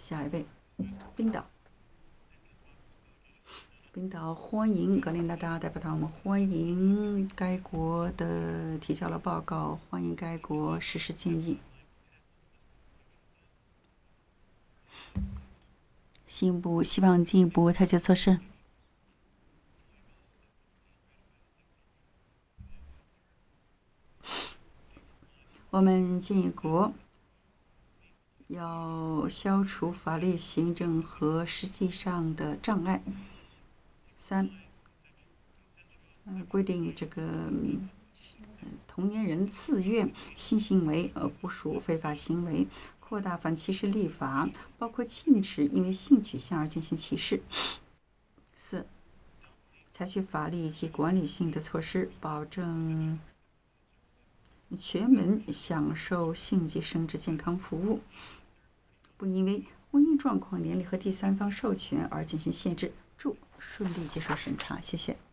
下一位，冰岛。冰岛欢迎格林纳达代表团，我们欢迎该国的提交了报告，欢迎该国实施建议。信部希望进一步采取措施。我们建议国要消除法律、行政和实际上的障碍。3. 规定这个同年人自愿性行为不属非法行为，扩大反歧视立法，包括禁止因为性取向而进行歧视。4. 采取法律及管理性的措施，保证全民享受性及生殖健康服务，不因为婚姻状况、年龄和第三方授权而进行限制。祝顺利接受审查，谢谢。